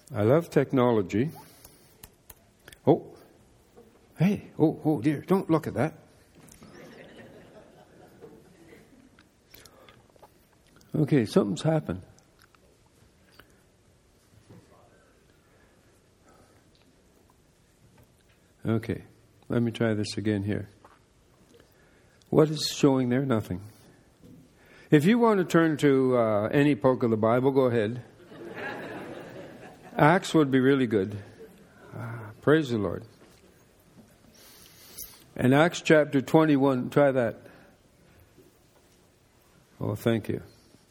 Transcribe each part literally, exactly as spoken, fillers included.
I love technology. Oh, hey, oh, oh dear, don't look at that. Okay, something's happened. Okay, let me try this again here. What is showing there? Nothing. If you want to turn to uh, any book of the Bible, go ahead. Acts would be really good. Ah, praise the Lord. And Acts chapter twenty-one, try that. Oh, thank you.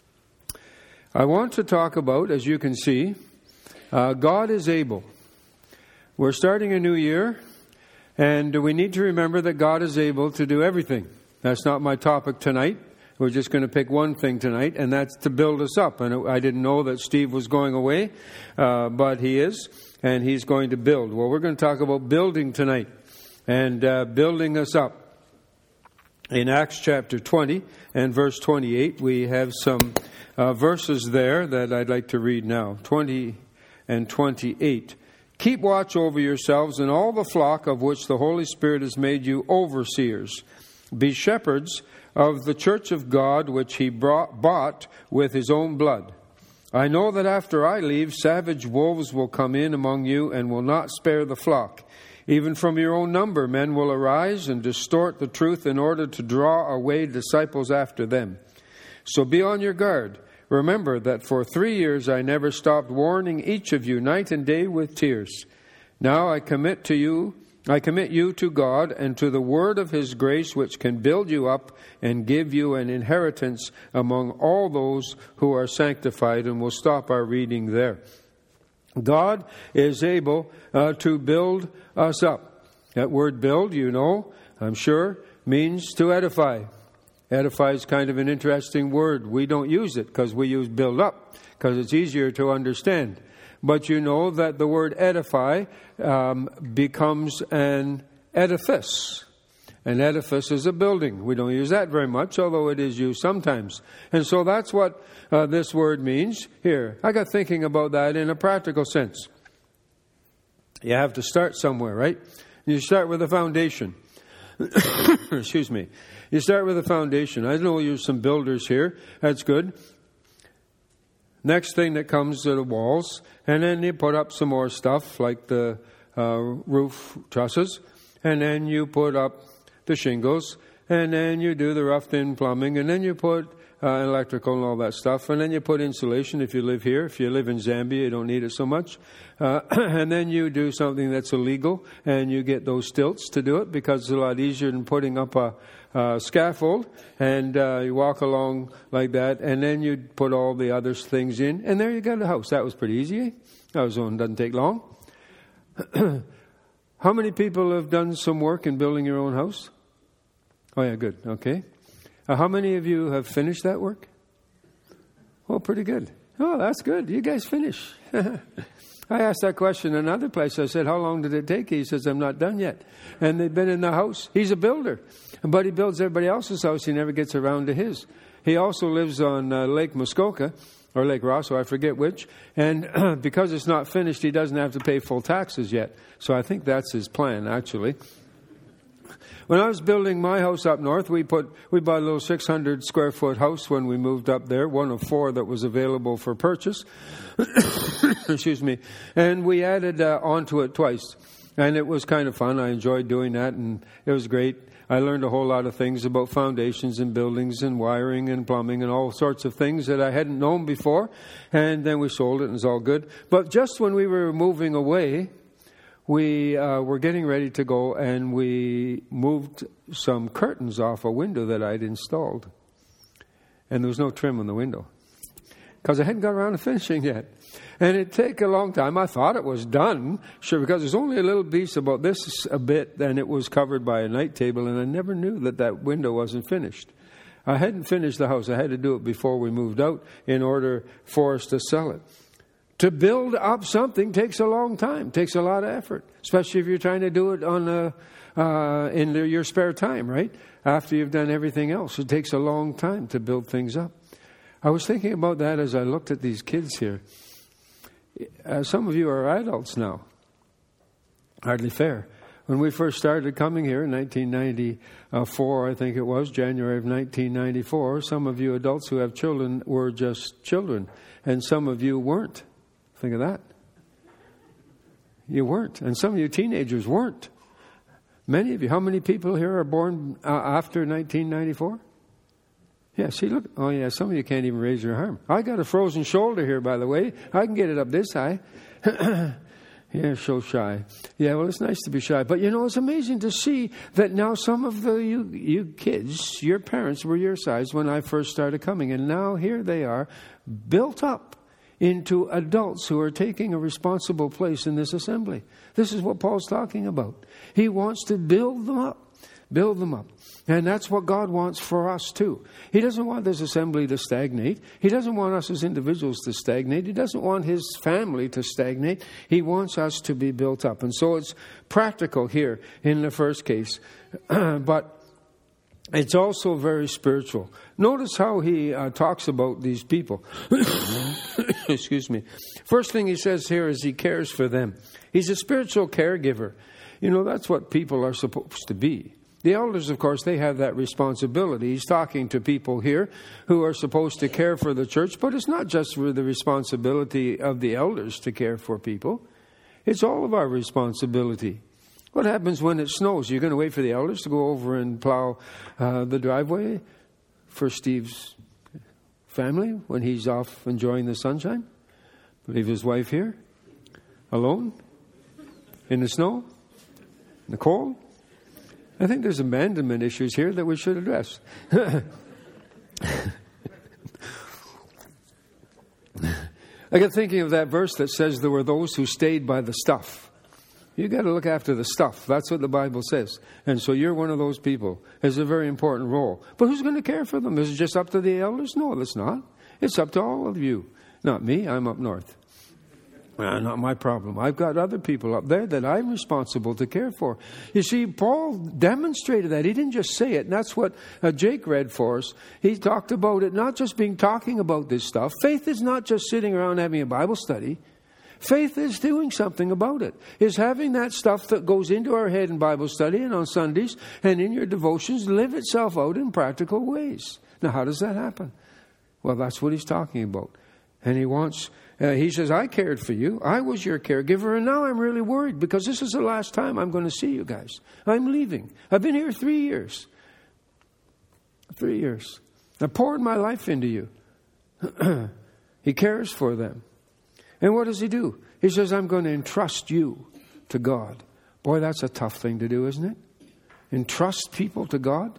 I want to talk about, as you can see, uh, God is able. We're starting a new year, and we need to remember that God is able to do everything. That's not my topic tonight. We're just going to pick one thing tonight, and that's to build us up. And I didn't know that Steve was going away, uh, but he is, and he's going to build. Well, we're going to talk about building tonight and uh, building us up. In Acts chapter twenty and verse twenty-eight, we have some uh, verses there that I'd like to read now. twenty and twenty-eight. Keep watch over yourselves and all the flock of which the Holy Spirit has made you overseers. Be shepherds of the church of God, which he brought, bought with his own blood. I know that after I leave, savage wolves will come in among you and will not spare the flock. Even from your own number, men will arise and distort the truth in order to draw away disciples after them. So be on your guard. Remember that for three years I never stopped warning each of you night and day with tears. Now I commit to you, I commit you to God and to the word of his grace, which can build you up and give you an inheritance among all those who are sanctified. And we'll stop our reading there. God is able uh, to build us up. That word build, you know, I'm sure, means to edify. Edify is kind of an interesting word. We don't use it because we use build up because it's easier to understand. But you know that the word edify um, becomes an edifice. An edifice is a building. We don't use that very much, although it is used sometimes. And so that's what uh, this word means here. I got thinking about that in a practical sense. You have to start somewhere, right? You start with a foundation. Excuse me. You start with a foundation. I know you're some builders here. That's good. Next thing that comes are the walls. And then you put up some more stuff like the uh, roof trusses. And then you put up the shingles, and then you do the roughed-in plumbing, and then you put uh, electrical and all that stuff, and then you put insulation if you live here. If you live in Zambia, you don't need it so much. Uh, and then you do something that's illegal, and you get those stilts to do it because it's a lot easier than putting up a, a scaffold, and uh, you walk along like that, and then you put all the other things in, and there you got a house. That was pretty easy, eh? That was one doesn't take long. How many people have done some work in building your own house? Oh, yeah, good. Okay. Uh, how many of you have finished that work? Oh, pretty good. Oh, that's good. You guys finish. I asked that question in another place. I said, how long did it take? He says, I'm not done yet. And they've been in the house. He's a builder. But he builds everybody else's house. He never gets around to his. He also lives on uh, Lake Muskoka, or Lake Rosso, I forget which. And because it's not finished, he doesn't have to pay full taxes yet. So I think that's his plan, actually. When I was building my house up north, we put we bought a little six hundred square foot house when we moved up there, one of four that was available for purchase. Excuse me. And we added uh, onto it twice. And it was kind of fun. I enjoyed doing that, and it was great. I learned a whole lot of things about foundations and buildings and wiring and plumbing and all sorts of things that I hadn't known before. And then we sold it, and it was all good. But just when we were moving away, we uh, were getting ready to go, and we moved some curtains off a window that I'd installed. And there was no trim on the window because I hadn't got around to finishing yet. And it'd take a long time. I thought it was done, sure, because there's only a little piece about this a bit, and it was covered by a night table, and I never knew that that window wasn't finished. I hadn't finished the house. I had to do it before we moved out in order for us to sell it. To build up something takes a long time, takes a lot of effort, especially if you're trying to do it on a, uh, in the, your spare time, right? After you've done everything else. It takes a long time to build things up. I was thinking about that as I looked at these kids here. Uh, some of you are adults now. Hardly fair. When we first started coming here in nineteen ninety-four, I think it was, January of nineteen ninety-four, some of you adults who have children were just children, and some of you weren't. Think of that. You weren't. And some of you teenagers weren't. Many of you. How many people here are born uh, after nineteen ninety-four? Yeah, see, look. Oh, yeah, some of you can't even raise your arm. I got a frozen shoulder here, by the way. I can get it up this high. Yeah, so shy. Yeah, well, it's nice to be shy. But, you know, it's amazing to see that now some of the you, you kids, your parents were your size when I first started coming. And now here they are, built up into adults who are taking a responsible place in this assembly. This is what Paul's talking about. He wants to build them up. Build them up. And that's what God wants for us too. He doesn't want this assembly to stagnate. He doesn't want us as individuals to stagnate. He doesn't want his family to stagnate. He wants us to be built up. And so it's practical here in the first case. But it's also very spiritual. Notice how he uh, talks about these people. Excuse me. First thing he says here is he cares for them. He's a spiritual caregiver. You know, that's what people are supposed to be. The elders, of course, they have that responsibility. He's talking to people here who are supposed to care for the church, but it's not just for the responsibility of the elders to care for people. It's all of our responsibility. What happens when it snows? You're going to wait for the elders to go over and plow uh, the driveway for Steve's family when he's off enjoying the sunshine? Leave his wife here? Alone? In the snow? In the cold? I think there's abandonment issues here that we should address. I got thinking of that verse that says there were those who stayed by the stuff. You got to look after the stuff. That's what the Bible says. And so you're one of those people. It's a very important role. But who's going to care for them? Is it just up to the elders? No, it's not. It's up to all of you. Not me. I'm up north. Uh, not my problem. I've got other people up there that I'm responsible to care for. You see, Paul demonstrated that. He didn't just say it. And that's what uh, Jake read for us. He talked about it not just being talking about this stuff. Faith is not just sitting around having a Bible study. Faith is doing something about it. Is having that stuff that goes into our head in Bible study and on Sundays and in your devotions live itself out in practical ways. Now, how does that happen? Well, that's what he's talking about. And he wants... Uh, he says, I cared for you. I was your caregiver, and now I'm really worried because this is the last time I'm going to see you guys. I'm leaving. I've been here three years. Three years. I poured my life into you. He cares for them. And what does he do? He says, I'm going to entrust you to God. Boy, that's a tough thing to do, isn't it? Entrust people to God.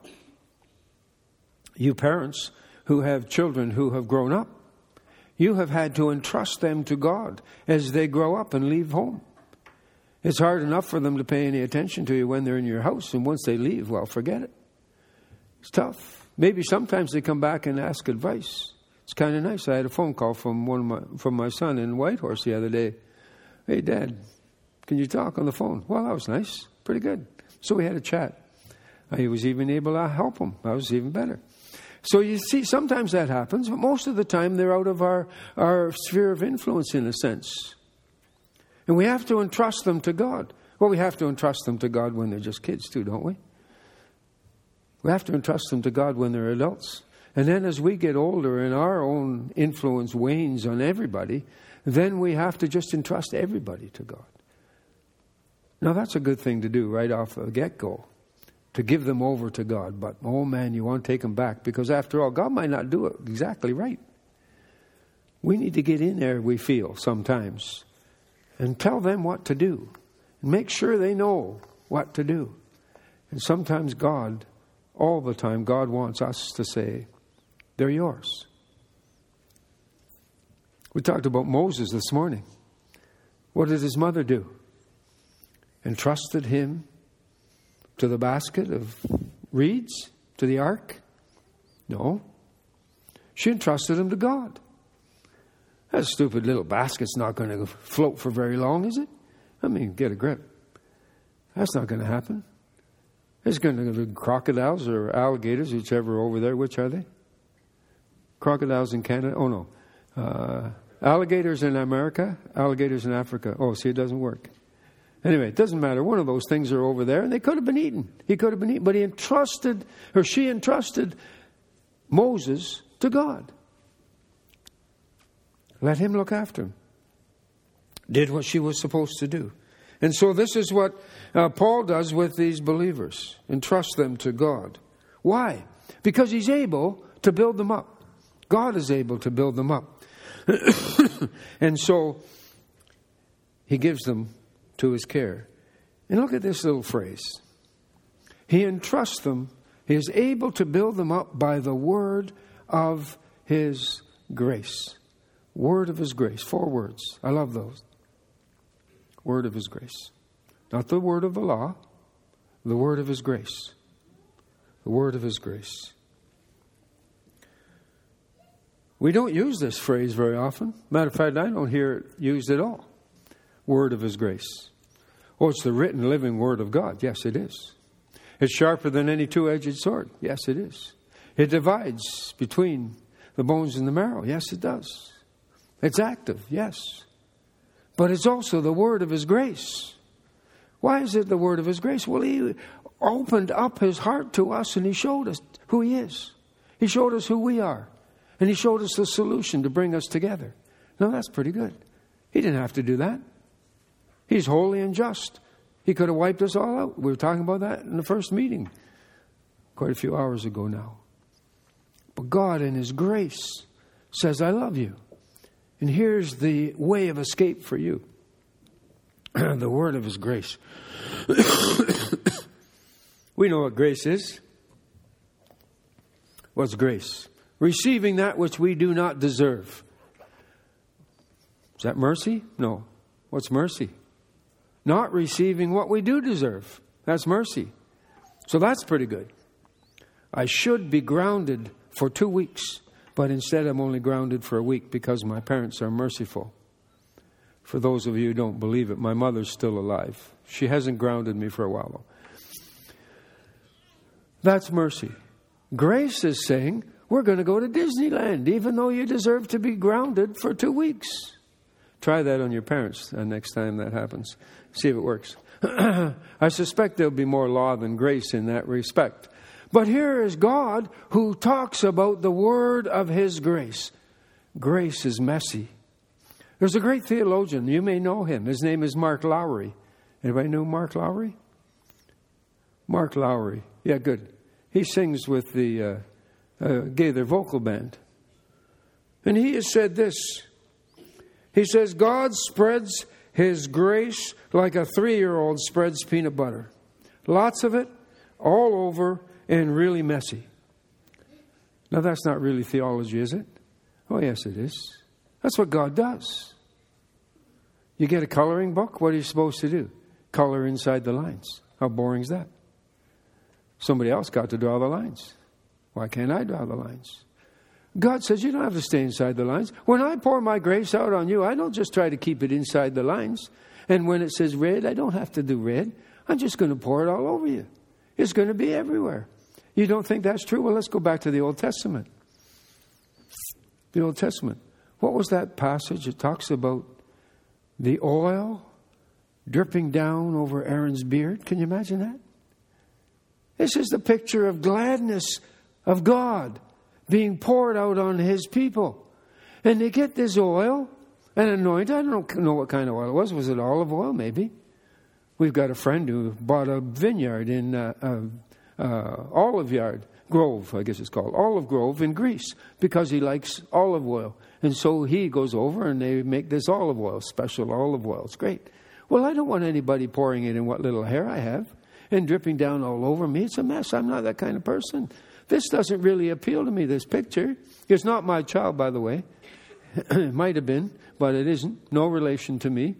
You parents who have children who have grown up, you have had to entrust them to God as they grow up and leave home. It's hard enough for them to pay any attention to you when they're in your house, and once they leave, well, forget it. It's tough. Maybe sometimes they come back and ask advice. It's kind of nice. I had a phone call from one of my, from my son in Whitehorse the other day. Hey, Dad, can you talk on the phone? Well, that was nice. Pretty good. So we had a chat. I was even able to help him. That was even better. So you see, sometimes that happens, but most of the time they're out of our, our sphere of influence in a sense. And we have to entrust them to God. Well, we have to entrust them to God when they're just kids too, don't we? We have to entrust them to God when they're adults. And then as we get older and our own influence wanes on everybody, then we have to just entrust everybody to God. Now that's a good thing to do right off the get-go. To give them over to God. But, oh man, you want to take them back. Because after all, God might not do it exactly right. We need to get in there, we feel, sometimes. And tell them what to do. And make sure they know what to do. And sometimes God, all the time, God wants us to say, they're yours. We talked about Moses this morning. What did his mother do? Entrusted him to the basket of reeds? To the ark? No. She entrusted him to God. That stupid little basket's not going to float for very long, is it? I mean, get a grip. That's not going to happen. There's going to be crocodiles or alligators, whichever over there. Which are they? Crocodiles in Canada? Oh, no. Uh, Alligators in America, alligators in Africa. Oh, see, it doesn't work. Anyway, it doesn't matter. One of those things are over there, and they could have been eaten. He could have been eaten. But he entrusted, or she entrusted Moses to God. Let him look after him. Did what she was supposed to do. And so this is what uh, Paul does with these believers. Entrust them to God. Why? Because he's able to build them up. God is able to build them up. And so he gives them to his care. And look at this little phrase. He entrusts them. He is able to build them up by the word of his grace. Word of his grace. Four words. I love those. Word of his grace. Not the word of the law. The word of his grace. The word of his grace. We don't use this phrase very often. Matter of fact, I don't hear it used at all. Word of his grace. Oh, it's the written, living word of God. Yes, it is. It's sharper than any two-edged sword. Yes, it is. It divides between the bones and the marrow. Yes, it does. It's active. Yes. But it's also the word of his grace. Why is it the word of his grace? Well, he opened up his heart to us and he showed us who he is. He showed us who we are. And he showed us the solution to bring us together. Now, that's pretty good. He didn't have to do that. He's holy and just. He could have wiped us all out. We were talking about that in the first meeting quite a few hours ago now. But God in his grace says, I love you. And here's the way of escape for you. The word of his grace. We know what grace is. What's grace? Receiving that which we do not deserve. Is that mercy? No. What's mercy? Not receiving what we do deserve. That's mercy. So that's pretty good. I should be grounded for two weeks, but instead I'm only grounded for a week because my parents are merciful. For those of you who don't believe it, my mother's still alive. She hasn't grounded me for a while, though. That's mercy. Grace is saying, we're going to go to Disneyland, even though you deserve to be grounded for two weeks. Try that on your parents uh, next time that happens. See if it works. I suspect there'll be more law than grace in that respect. But here is God who talks about the word of his grace. Grace is messy. There's a great theologian. You may know him. His name is Mark Lowry. Anybody know Mark Lowry? Mark Lowry. Yeah, good. He sings with the uh, uh, Gaither vocal band. And he has said this. He says, God spreads his grace like a three-year-old spreads peanut butter. Lots of it, all over, and really messy. Now, that's not really theology, is it? Oh, yes, it is. That's what God does. You get a coloring book, what are you supposed to do? Color inside the lines. How boring is that? Somebody else got to draw the lines. Why can't I draw the lines? God says you don't have to stay inside the lines. When I pour my grace out on you, I don't just try to keep it inside the lines. And when it says red, I don't have to do red. I'm just going to pour it all over you. It's going to be everywhere. You don't think that's true? Well, let's go back to the Old Testament. The Old Testament. What was that passage? It talks about the oil dripping down over Aaron's beard. Can you imagine that? This is the picture of gladness of God being poured out on his people. And they get this oil and anoint. I don't know what kind of oil it was. Was it olive oil? Maybe. We've got a friend who bought a vineyard in uh, uh, uh, Olive Yard, Grove, I guess it's called, Olive Grove in Greece, because he likes olive oil. And so he goes over and they make this olive oil, special olive oil. It's great. Well, I don't want anybody pouring it in what little hair I have and dripping down all over me. It's a mess. I'm not that kind of person. This doesn't really appeal to me, this picture. It's not my child, by the way. It might have been, but it isn't. No relation to me.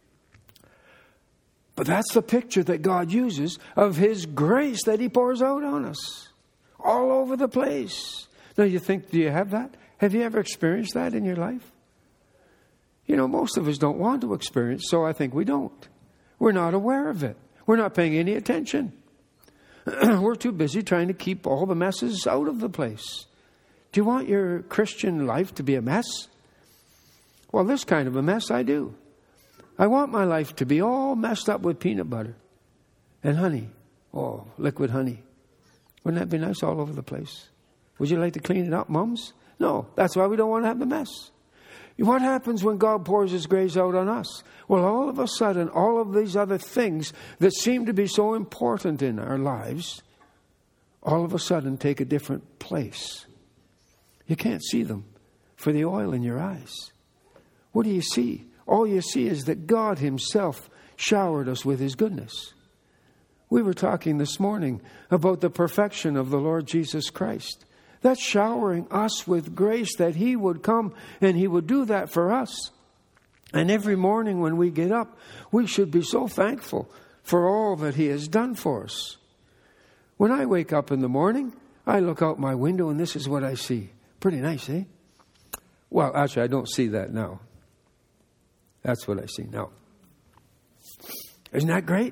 But that's the picture that God uses of his grace that he pours out on us. All over the place. Now you think, do you have that? Have you ever experienced that in your life? You know, most of us don't want to experience, so I think we don't. We're not aware of it. We're not paying any attention. We're too busy trying to keep all the messes out of the place. Do you want your Christian life to be a mess? Well, this kind of a mess I do. I want my life to be all messed up with peanut butter and honey. Oh, liquid honey. Wouldn't that be nice all over the place? Would you like to clean it up, mums? No, that's why we don't want to have the mess. What happens when God pours His grace out on us? Well, all of a sudden, all of these other things that seem to be so important in our lives, all of a sudden take a different place. You can't see them for the oil in your eyes. What do you see? All you see is that God Himself showered us with His goodness. We were talking this morning about the perfection of the Lord Jesus Christ. That's showering us with grace, that He would come and He would do that for us. And every morning when we get up, we should be so thankful for all that He has done for us. When I wake up in the morning, I look out my window and this is what I see. Pretty nice, eh? Well, actually, I don't see that now. That's what I see now. Isn't that great?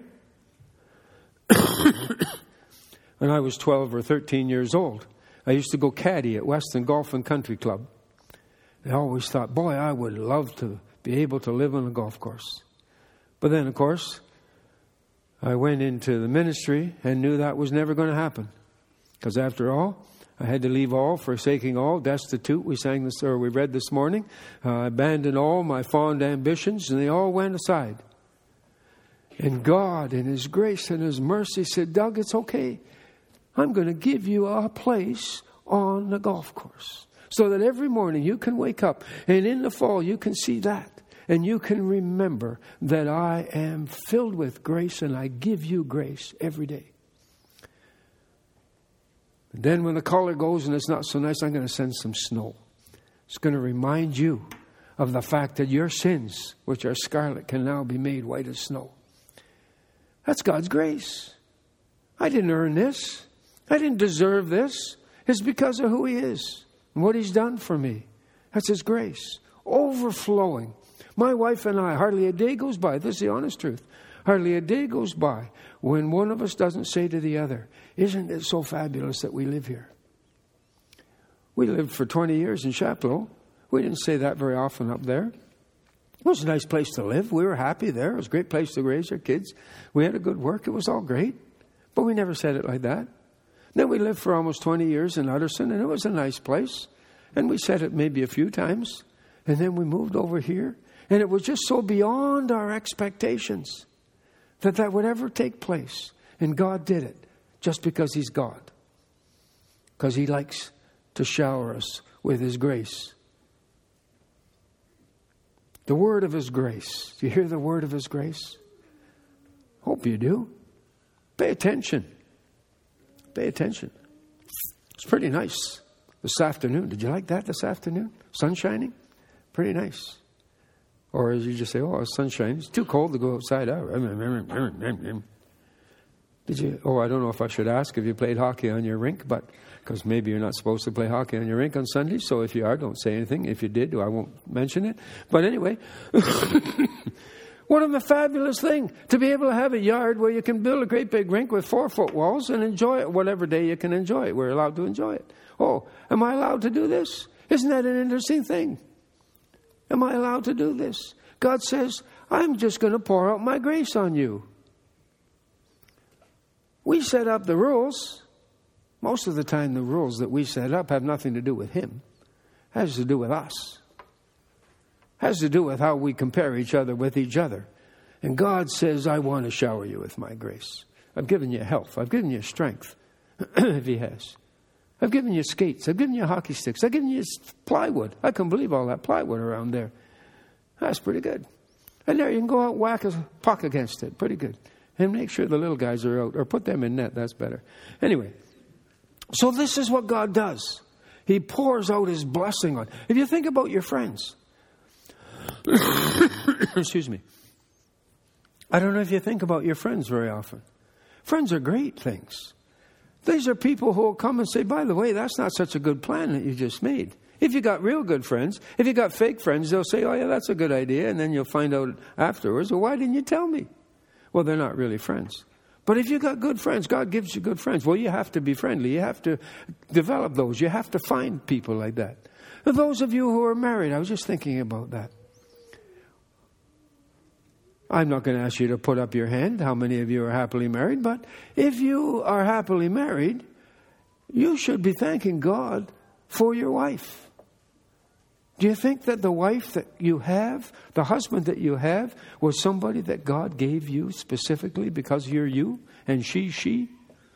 When I was twelve or thirteen years old, I used to go caddy at Weston Golf and Country Club. I always thought, boy, I would love to be able to live on a golf course. But then, of course, I went into the ministry and knew that was never going to happen. Because after all, I had to leave all, forsaking all, destitute. We sang this, or we read this morning. I uh, abandoned all my fond ambitions, and they all went aside. And God, in His grace and His mercy, said, Doug, it's okay. I'm going to give you a place on the golf course so that every morning you can wake up and in the fall you can see that and you can remember that I am filled with grace and I give you grace every day. And then when the color goes and it's not so nice, I'm going to send some snow. It's going to remind you of the fact that your sins, which are scarlet, can now be made white as snow. That's God's grace. I didn't earn this. I didn't deserve this. It's because of who He is and what He's done for me. That's His grace. Overflowing. My wife and I, hardly a day goes by. This is the honest truth. Hardly a day goes by when one of us doesn't say to the other, isn't it so fabulous that we live here? We lived for twenty years in Chapleau. We didn't say that very often up there. It was a nice place to live. We were happy there. It was a great place to raise our kids. We had a good work. It was all great. But we never said it like that. Then we lived for almost twenty years in Utterson, and it was a nice place. And we said it maybe a few times. And then we moved over here. And it was just so beyond our expectations that that would ever take place. And God did it just because He's God. Because He likes to shower us with His grace. The word of His grace. Do you hear the word of His grace? Hope you do. Pay attention. Pay attention. It's pretty nice this afternoon. Did you like that this afternoon? Sun shining? Pretty nice. Or as you just say, oh, it's sunshine. It's too cold to go outside. Did you? Oh, I don't know if I should ask if you played hockey on your rink, but because maybe you're not supposed to play hockey on your rink on Sunday. So if you are, don't say anything. If you did, I won't mention it. But anyway, what a fabulous thing to be able to have a yard where you can build a great big rink with four foot walls and enjoy it whatever day you can enjoy it. We're allowed to enjoy it. Oh, am I allowed to do this? Isn't that an interesting thing? Am I allowed to do this? God says, I'm just going to pour out my grace on you. We set up the rules. Most of the time, the rules that we set up have nothing to do with Him. It has to do with us. It has to do with how we compare each other with each other. And God says, I want to shower you with my grace. I've given you health. I've given you strength, if He has. I've given you skates. I've given you hockey sticks. I've given you plywood. I can't believe all that plywood around there. That's pretty good. And there you can go out and whack a puck against it. Pretty good. And make sure the little guys are out. Or put them in net. That's better. Anyway. So this is what God does. He pours out His blessing on. If you think about your friends. Excuse me. I don't know if you think about your friends very often. Friends are great things. These are people who will come and say, by the way, that's not such a good plan that you just made. If you got real good friends, if you got fake friends, they'll say, oh yeah, that's a good idea. And then you'll find out afterwards, well, why didn't you tell me? Well, they're not really friends. But if you got good friends, God gives you good friends. Well, you have to be friendly. You have to develop those. You have to find people like that. For those of you who are married, I was just thinking about that. I'm not going to ask you to put up your hand, how many of you are happily married, but if you are happily married, you should be thanking God for your wife. Do you think that the wife that you have, the husband that you have, was somebody that God gave you specifically because you're you and she, she?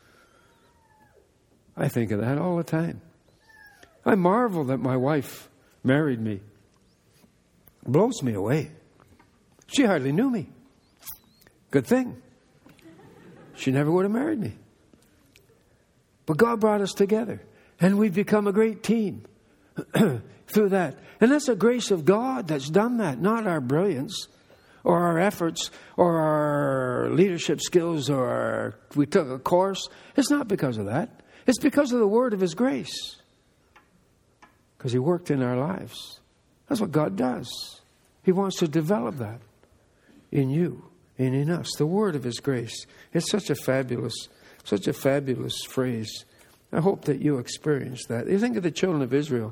I think of that all the time. I marvel that my wife married me. It blows me away. She hardly knew me. Good thing. She never would have married me. But God brought us together, and we've become a great team through that. And that's the grace of God that's done that, not our brilliance or our efforts or our leadership skills or our, we took a course. It's not because of that. It's because of the word of His grace. Because He worked in our lives. That's what God does. He wants to develop that in you and in us. The word of His grace. It's such a fabulous, such a fabulous phrase. I hope that you experience that. You think of the children of Israel.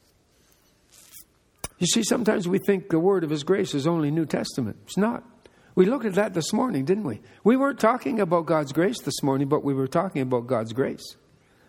You see, sometimes we think the word of His grace is only New Testament. It's not. We looked at that this morning, didn't we? We weren't talking about God's grace this morning, but we were talking about God's grace.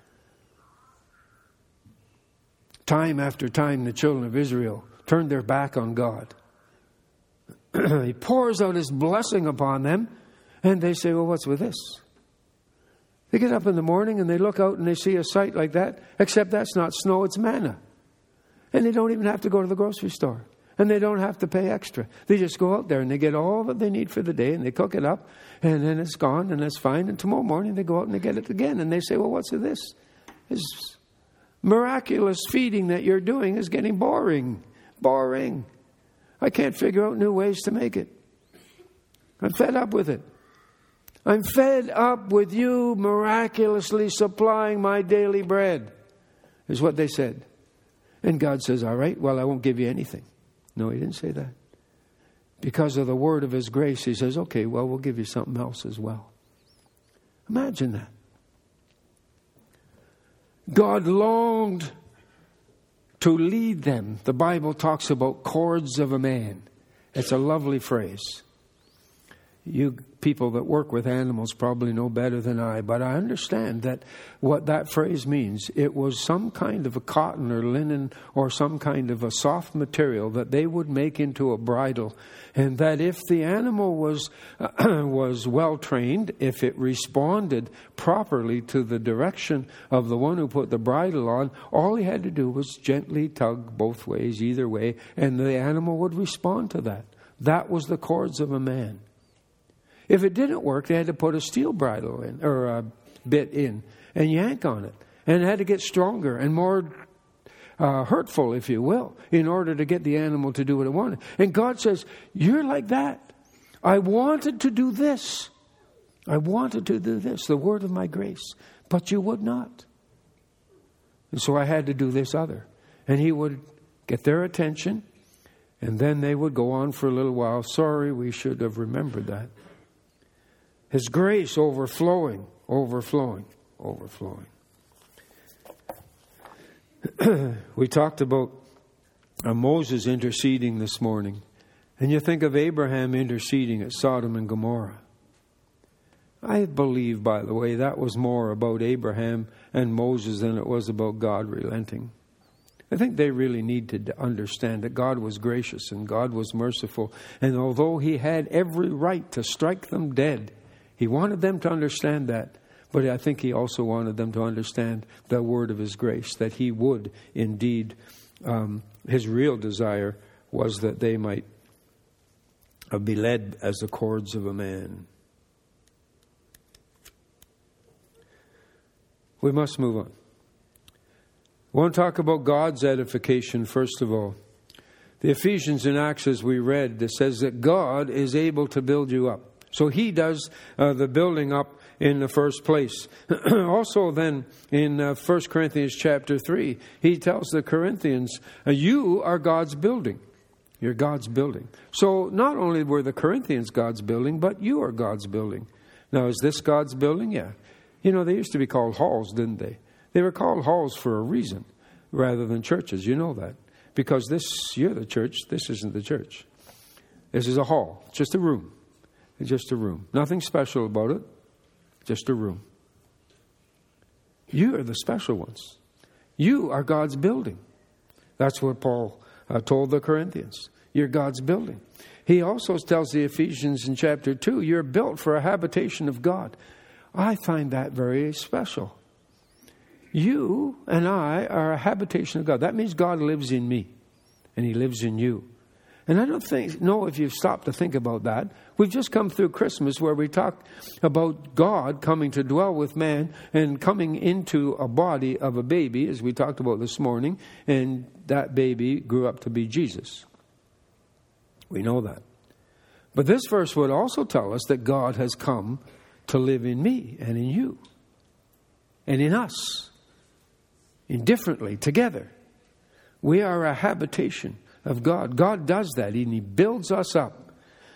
Time after time, the children of Israel turned their back on God. He pours out His blessing upon them, and they say, well, what's with this? They get up in the morning and they look out and they see a sight like that, except that's not snow, it's manna. And they don't even have to go to the grocery store. And they don't have to pay extra. They just go out there and they get all that they need for the day and they cook it up and then it's gone and that's fine. And tomorrow morning they go out and they get it again. And they say, well, what's with this? This miraculous feeding that you're doing is getting boring. Boring. I can't figure out new ways to make it. I'm fed up with it. I'm fed up with you miraculously supplying my daily bread, is what they said. And God says, all right, well, I won't give you anything. No, He didn't say that. Because of the word of His grace, He says, okay, well, we'll give you something else as well. Imagine that. God longed to lead them. The Bible talks about cords of a man. It's a lovely phrase. You people that work with animals probably know better than I, but I understand that what that phrase means. It was some kind of a cotton or linen or some kind of a soft material that they would make into a bridle, and that if the animal was uh, was well trained, if it responded properly to the direction of the one who put the bridle on, all he had to do was gently tug both ways, either way, and the animal would respond to that. That was the cords of a man. If it didn't work, they had to put a steel bridle in, or a bit in, and yank on it. And it had to get stronger and more uh, hurtful, if you will, in order to get the animal to do what it wanted. And God says, you're like that. I wanted to do this. I wanted to do this, the word of my grace, but you would not. And so I had to do this other. And He would get their attention, and then they would go on for a little while. Sorry, we should have remembered that. His grace overflowing, overflowing, overflowing. We talked about uh, Moses interceding this morning. And you think of Abraham interceding at Sodom and Gomorrah. I believe, by the way, that was more about Abraham and Moses than it was about God relenting. I think they really need to understand that God was gracious and God was merciful. And although He had every right to strike them dead, He wanted them to understand that. But I think He also wanted them to understand the word of His grace, that He would indeed, um, His real desire was that they might uh, be led as the cords of a man. We must move on. I want to talk about God's edification first of all. The Ephesians and Acts, as we read, it says that God is able to build you up. So He does uh, the building up in the first place. Also then in uh, First Corinthians chapter three, he tells the Corinthians, uh, you are God's building. You're God's building. So not only were the Corinthians God's building, but you are God's building. Now, is this God's building? Yeah. You know, they used to be called halls, didn't they? They were called halls for a reason rather than churches. You know that. Because this, you're the church. This isn't the church. This is a hall. It's just a room. It's just a room. Nothing special about it. Just a room. You are the special ones. You are God's building. That's what Paul uh, told the Corinthians. You're God's building. He also tells the Ephesians in chapter two, you're built for a habitation of God. I find that very special. You and I are a habitation of God. That means God lives in me and He lives in you. And I don't think, know if you've stopped to think about that. We've just come through Christmas where we talked about God coming to dwell with man and coming into a body of a baby, as we talked about this morning, and that baby grew up to be Jesus. We know that. But this verse would also tell us that God has come to live in me and in you and in us, indifferentently, together. We are a habitation of God. God does that, and He builds us up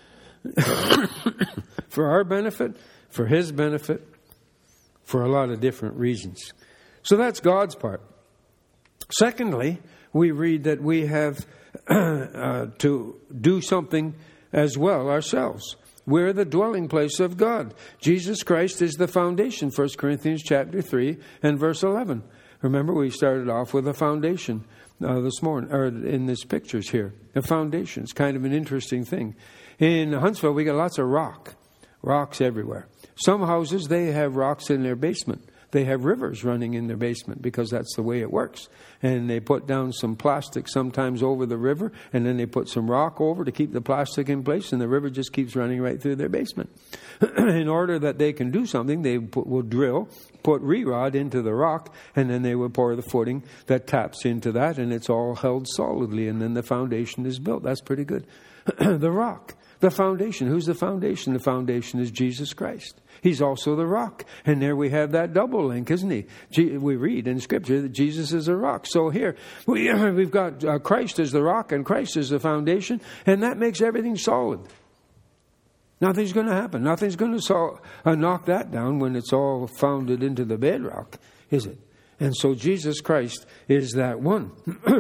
for our benefit, for His benefit, for a lot of different reasons. So that's God's part. Secondly, we read that we have uh, to do something as well ourselves. We're the dwelling place of God. Jesus Christ is the foundation. First Corinthians chapter three and verse eleven. Remember, we started off with a foundation uh, this morning, or in these pictures here. A foundation is kind of an interesting thing. In Huntsville, we got lots of rock. Rocks everywhere. Some houses, they have rocks in their basement. They have rivers running in their basement because that's the way it works. And they put down some plastic sometimes over the river, and then they put some rock over to keep the plastic in place, and the river just keeps running right through their basement. In order that they can do something, they put, will drill, put re-rod into the rock, and then they will pour the footing that taps into that, and it's all held solidly, and then the foundation is built. That's pretty good. The rock. The foundation. Who's the foundation? The foundation is Jesus Christ. He's also the rock. And there we have that double link, isn't He? We read in Scripture that Jesus is a rock. So here, we, we've got uh, Christ as the rock and Christ as the foundation. And that makes everything solid. Nothing's going to happen. Nothing's going to sol- uh, knock that down when it's all founded into the bedrock, is it? And so Jesus Christ is that one.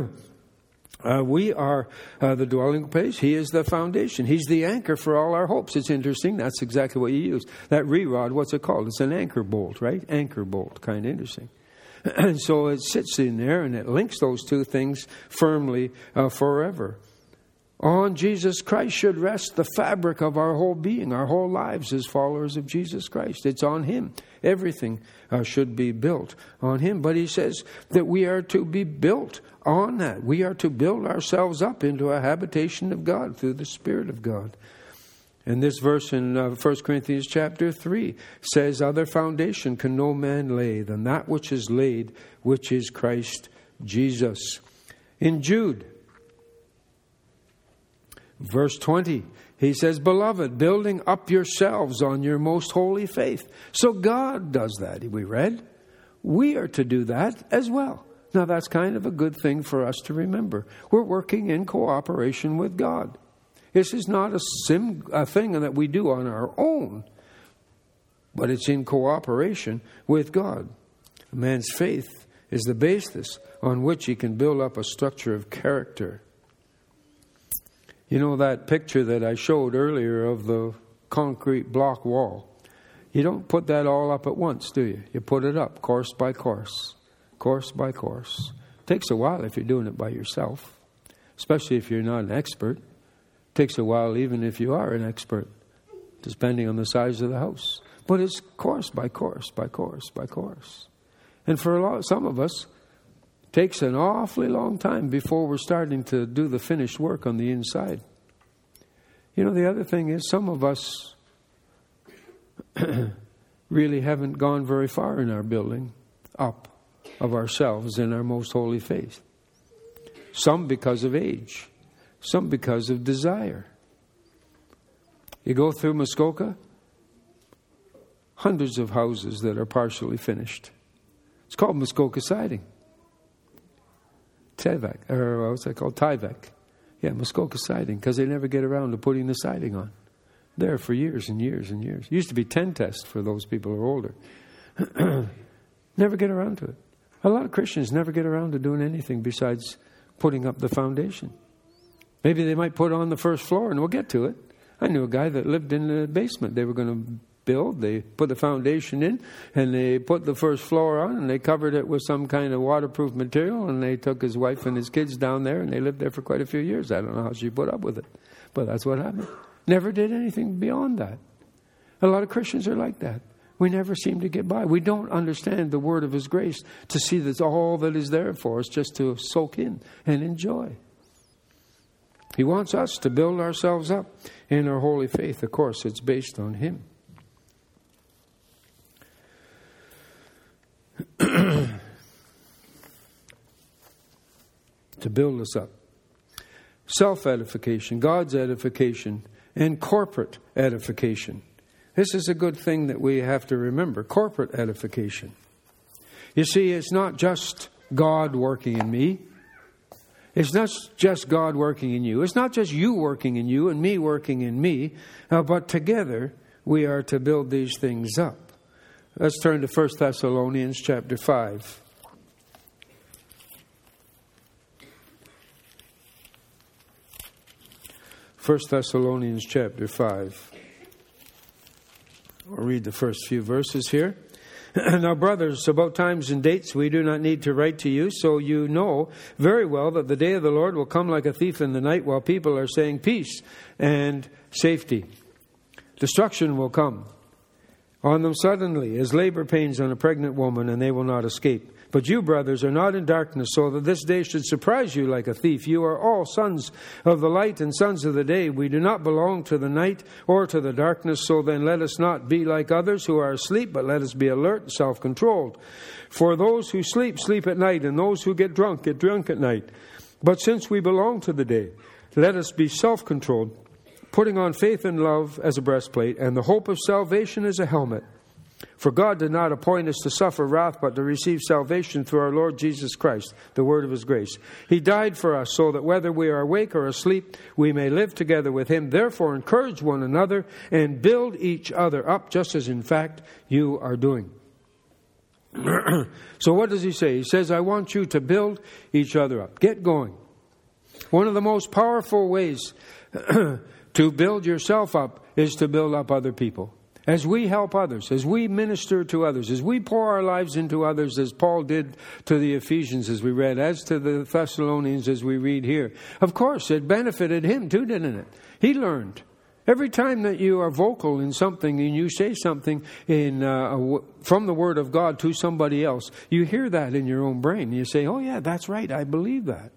Uh, we are uh, the dwelling place. He is the foundation. He's the anchor for all our hopes. It's interesting. That's exactly what you use. That re-rod, what's it called? It's an anchor bolt, right? Anchor bolt. Kind of interesting. And so it sits in there and it links those two things firmly uh, forever. On Jesus Christ should rest the fabric of our whole being, our whole lives as followers of Jesus Christ. It's on Him. Everything uh, should be built on Him. But He says that we are to be built on that. We are to build ourselves up into a habitation of God through the Spirit of God. And this verse in uh, First Corinthians chapter three says, other foundation can no man lay than that which is laid, which is Christ Jesus. In Jude, verse twenty, he says, beloved, building up yourselves on your most holy faith. So God does that, we read. We are to do that as well. Now that's kind of a good thing for us to remember. We're working in cooperation with God. This is not a, sim, a thing that we do on our own, but it's in cooperation with God. A man's faith is the basis on which he can build up a structure of character. You know that picture that I showed earlier of the concrete block wall? You don't put that all up at once, do you? You put it up course by course, course by course. It takes a while if you're doing it by yourself, especially if you're not an expert. It takes a while even if you are an expert, depending on the size of the house. But it's course by course by course by course. And for a lot, some of us, takes an awfully long time before we're starting to do the finished work on the inside. You know, the other thing is some of us really haven't gone very far in our building up of ourselves in our most holy faith. Some because of age. Some because of desire. You go through Muskoka, hundreds of houses that are partially finished. It's called Muskoka Siding. Tyvek, or what's that called? Tyvek. Yeah, Muskoka Siding, because they never get around to putting the siding on. There for years and years and years. It used to be ten tests for those people who are older. Never get around to it. A lot of Christians never get around to doing anything besides putting up the foundation. Maybe they might put on the first floor, and we'll get to it. I knew a guy that lived in the basement. They were going to build. They put the foundation in, and they put the first floor on, and they covered it with some kind of waterproof material, and they took his wife and his kids down there, and they lived there for quite a few years. I don't know how she put up with it, but that's what happened. Never did anything beyond that. A lot of Christians are like that. We never seem to get by. We don't understand the word of His grace to see that's all that is there for us, just to soak in and enjoy. He wants us to build ourselves up in our holy faith. Of course, it's based on Him. To build us up. Self-edification, God's edification, and corporate edification. This is a good thing that we have to remember. Corporate edification. You see, it's not just God working in me. It's not just God working in you. It's not just you working in you and me working in me. Uh, but together we are to build these things up. Let's turn to First Thessalonians chapter five. First Thessalonians chapter five. I'll read the first few verses here. Now, brothers, about times and dates we do not need to write to you, so you know very well that the day of the Lord will come like a thief in the night, while people are saying peace and safety. Destruction will come on them suddenly, as labor pains on a pregnant woman, and they will not escape. But you, brothers, are not in darkness, so that this day should surprise you like a thief. You are all sons of the light and sons of the day. We do not belong to the night or to the darkness, so then let us not be like others who are asleep, but let us be alert and self-controlled. For those who sleep, sleep at night, and those who get drunk, get drunk at night. But since we belong to the day, let us be self-controlled, putting on faith and love as a breastplate, and the hope of salvation as a helmet. For God did not appoint us to suffer wrath, but to receive salvation through our Lord Jesus Christ, the word of His grace. He died for us, so that whether we are awake or asleep, we may live together with Him. Therefore, encourage one another and build each other up, just as in fact you are doing. So what does he say? He says, I want you to build each other up. Get going. One of the most powerful ways to build yourself up is to build up other people. As we help others, as we minister to others, as we pour our lives into others, as Paul did to the Ephesians as we read, as to the Thessalonians as we read here. Of course, it benefited him too, didn't it? He learned. Every time that you are vocal in something and you say something in uh, from the Word of God to somebody else, you hear that in your own brain. You say, oh yeah, that's right, I believe that.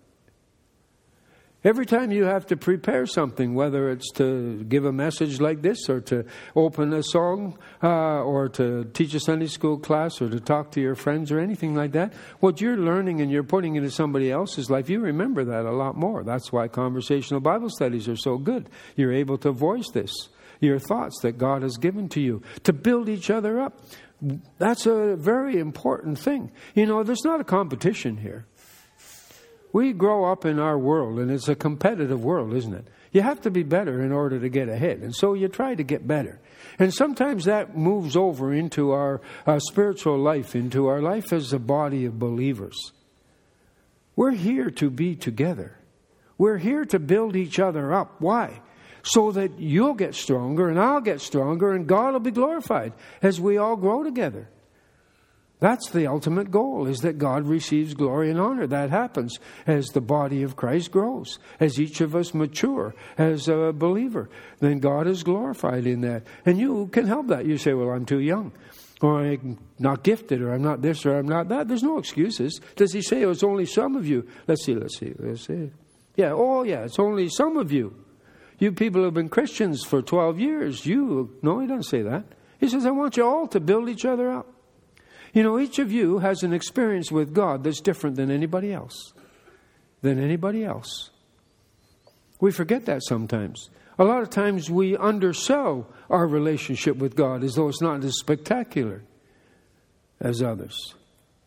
Every time you have to prepare something, whether it's to give a message like this or to open a song uh, or to teach a Sunday school class or to talk to your friends or anything like that, what you're learning and you're putting into somebody else's life, you remember that a lot more. That's why conversational Bible studies are so good. You're able to voice this, your thoughts that God has given to you, to build each other up. That's a very important thing. You know, there's not a competition here. We grow up in our world, and it's a competitive world, isn't it? You have to be better in order to get ahead, and so you try to get better. And sometimes that moves over into our, our spiritual life, into our life as a body of believers. We're here to be together. We're here to build each other up. Why? So that you'll get stronger, and I'll get stronger, and God will be glorified as we all grow together. That's the ultimate goal, is that God receives glory and honor. That happens as the body of Christ grows, as each of us mature as a believer. Then God is glorified in that. And you can help that. You say, well, I'm too young, or I'm not gifted, or I'm not this, or I'm not that. There's no excuses. Does he say, oh, it's only some of you? Let's see, let's see, let's see. Yeah, oh yeah, it's only some of you. You people who have been Christians for twelve years, you, no, he doesn't say that. He says, I want you all to build each other up. You know, each of you has an experience with God that's different than anybody else. Than anybody else. We forget that sometimes. A lot of times we undersell our relationship with God as though it's not as spectacular as others.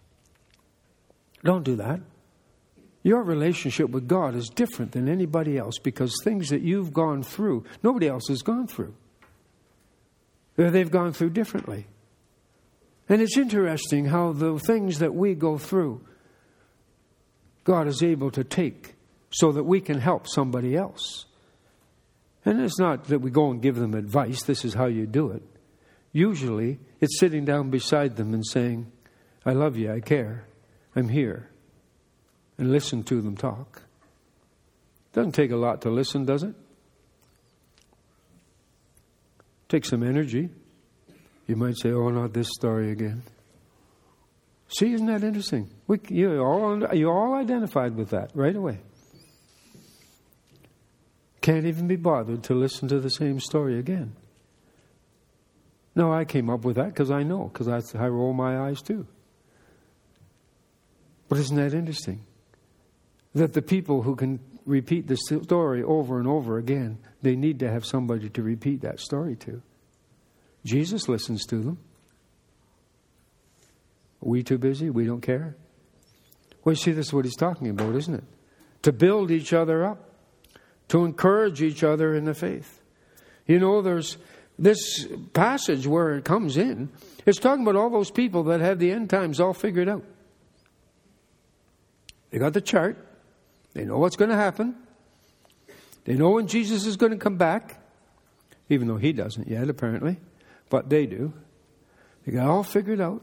Don't do that. Your relationship with God is different than anybody else because things that you've gone through, nobody else has gone through. They've gone through differently. And it's interesting how the things that we go through, God is able to take so that we can help somebody else. And it's not that we go and give them advice, this is how you do it. Usually, it's sitting down beside them and saying, I love you, I care, I'm here. And listen to them talk. Doesn't take a lot to listen, does it? Takes some energy. You might say, oh, not this story again. See, isn't that interesting? We, you all, you all identified with that right away. Can't even be bothered to listen to the same story again. No, I came up with that because I know, because I, I roll my eyes too. But isn't that interesting? That the people who can repeat the story over and over again, they need to have somebody to repeat that story to. Jesus listens to them. Are we too busy? We don't care? Well, you see, this is what he's talking about, isn't it? To build each other up. To encourage each other in the faith. You know, there's this passage where it comes in. It's talking about all those people that have the end times all figured out. They got the chart. They know what's going to happen. They know when Jesus is going to come back. Even though he doesn't yet, apparently. But they do. They got it all figured out.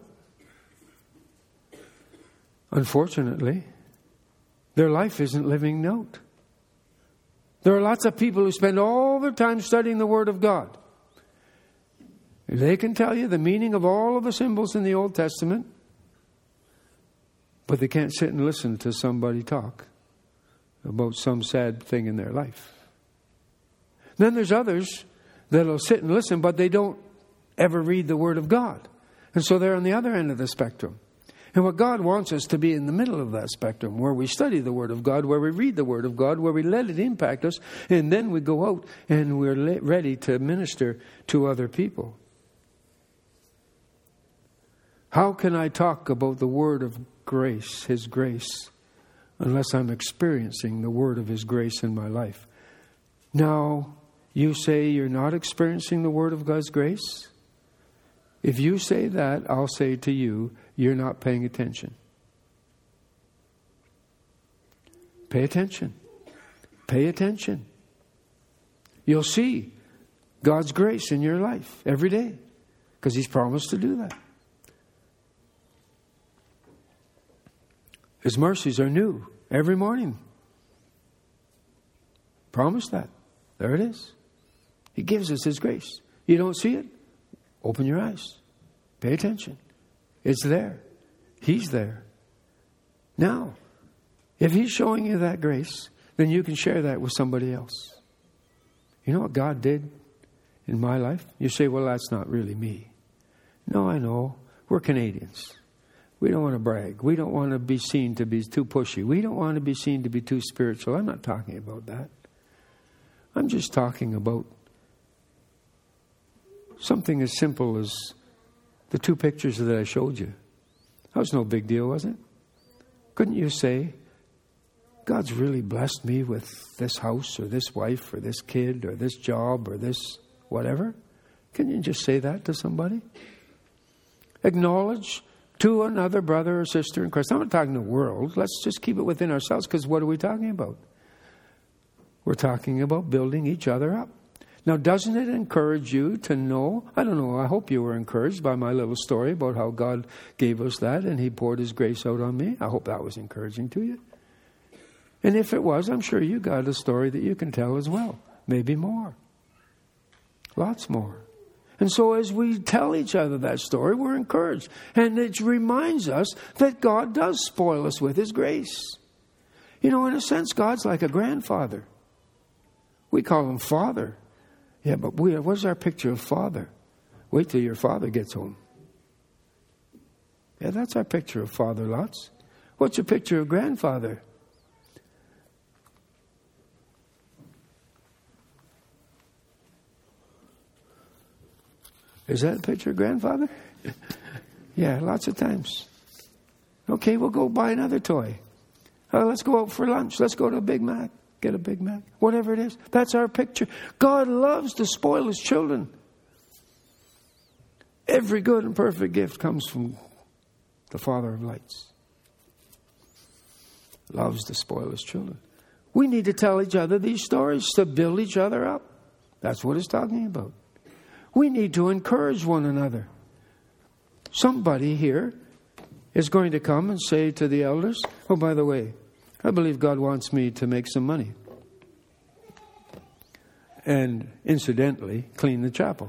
Unfortunately, their life isn't living note. There are lots of people who spend all their time studying the Word of God. They can tell you the meaning of all of the symbols in the Old Testament, but they can't sit and listen to somebody talk about some sad thing in their life. Then there's others that'll sit and listen, but they don't ever read the Word of God. And so they're on the other end of the spectrum. And what God wants us to be in the middle of that spectrum, where we study the Word of God, where we read the Word of God, where we let it impact us, and then we go out and we're ready to minister to other people. How can I talk about the word of grace, His grace, unless I'm experiencing the word of His grace in my life? Now, you say you're not experiencing the word of God's grace? If you say that, I'll say to you, you're not paying attention. Pay attention. Pay attention. You'll see God's grace in your life every day, because He's promised to do that. His mercies are new every morning. Promise that. There it is. He gives us His grace. You don't see it? Open your eyes. Pay attention. It's there. He's there. Now, if He's showing you that grace, then you can share that with somebody else. You know what God did in my life? You say, well, that's not really me. No, I know. We're Canadians. We don't want to brag. We don't want to be seen to be too pushy. We don't want to be seen to be too spiritual. I'm not talking about that. I'm just talking about something as simple as the two pictures that I showed you. That was no big deal, was it? Couldn't you say, God's really blessed me with this house or this wife or this kid or this job or this whatever? Can you just say that to somebody? Acknowledge to another brother or sister in Christ. I'm not talking the world. Let's just keep it within ourselves, because what are we talking about? We're talking about building each other up. Now, doesn't it encourage you to know? I don't know. I hope you were encouraged by my little story about how God gave us that and He poured His grace out on me. I hope that was encouraging to you. And if it was, I'm sure you got a story that you can tell as well. Maybe more. Lots more. And so as we tell each other that story, we're encouraged. And it reminds us that God does spoil us with His grace. You know, in a sense, God's like a grandfather. We call Him Father. Yeah, but we, what's our picture of Father? Wait till your father gets home. Yeah, that's our picture of Father, lots. What's your picture of grandfather? Is that a picture of grandfather? Yeah, lots of times. Okay, we'll go buy another toy. Uh, let's go out for lunch. Let's go to a Big Mac. Get a Big Mac. Whatever it is. That's our picture. God loves to spoil His children. Every good and perfect gift comes from the Father of lights. Loves to spoil His children. We need to tell each other these stories to build each other up. That's what it's talking about. We need to encourage one another. Somebody here is going to come and say to the elders, oh, by the way, I believe God wants me to make some money. And incidentally, clean the chapel.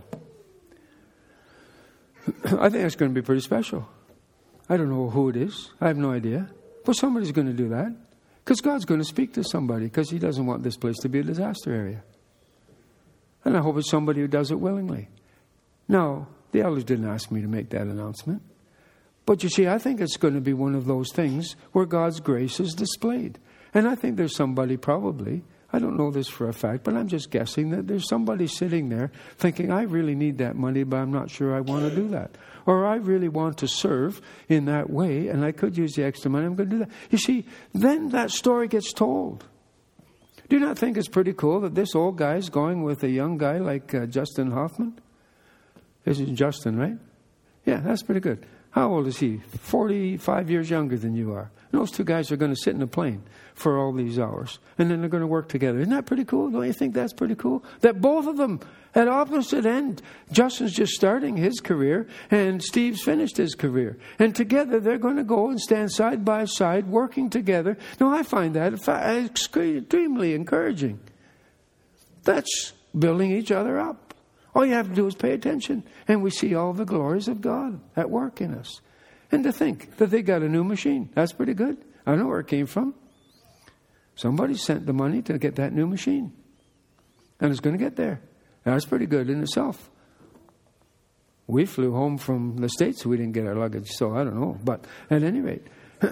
I think that's going to be pretty special. I don't know who it is. I have no idea. But somebody's going to do that. Because God's going to speak to somebody. Because He doesn't want this place to be a disaster area. And I hope it's somebody who does it willingly. Now, the elders didn't ask me to make that announcement. But you see, I think it's going to be one of those things where God's grace is displayed. And I think there's somebody probably, I don't know this for a fact, but I'm just guessing that there's somebody sitting there thinking, I really need that money, but I'm not sure I want to do that. Or I really want to serve in that way, and I could use the extra money, I'm going to do that. You see, then that story gets told. Do you not think it's pretty cool that this old guy's going with a young guy like uh, Justin Hoffman? This is Justin, right? Yeah, that's pretty good. How old is he? forty-five years younger than you are. And those two guys are going to sit in a plane for all these hours. And then they're going to work together. Isn't that pretty cool? Don't you think that's pretty cool? That both of them at opposite end. Justin's just starting his career and Steve's finished his career. And together they're going to go and stand side by side working together. Now I find that extremely encouraging. That's building each other up. All you have to do is pay attention. And we see all the glories of God at work in us. And to think that they got a new machine. That's pretty good. I don't know where it came from. Somebody sent the money to get that new machine. And it's going to get there. That's pretty good in itself. We flew home from the States. We didn't get our luggage, so I don't know. But at any rate,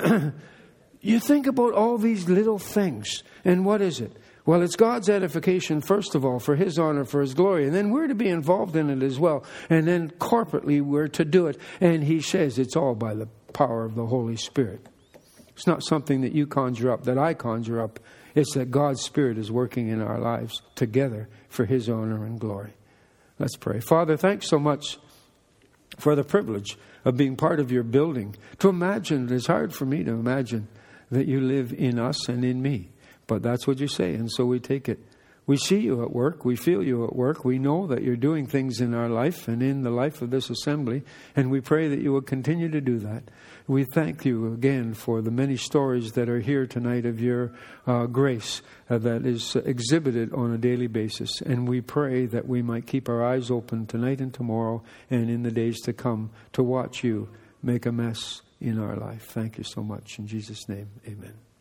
you think about all these little things. And what is it? Well, it's God's edification, first of all, for His honor, for His glory. And then we're to be involved in it as well. And then corporately we're to do it. And He says it's all by the power of the Holy Spirit. It's not something that you conjure up, that I conjure up. It's that God's Spirit is working in our lives together for His honor and glory. Let's pray. Father, thanks so much for the privilege of being part of your building. To imagine, it's hard for me to imagine that you live in us and in me. But that's what you say, and so we take it. We see you at work. We feel you at work. We know that you're doing things in our life and in the life of this assembly, and we pray that you will continue to do that. We thank you again for the many stories that are here tonight of your uh, grace uh, that is exhibited on a daily basis. And we pray that we might keep our eyes open tonight and tomorrow and in the days to come to watch you make a mess in our life. Thank you so much. In Jesus' name, amen.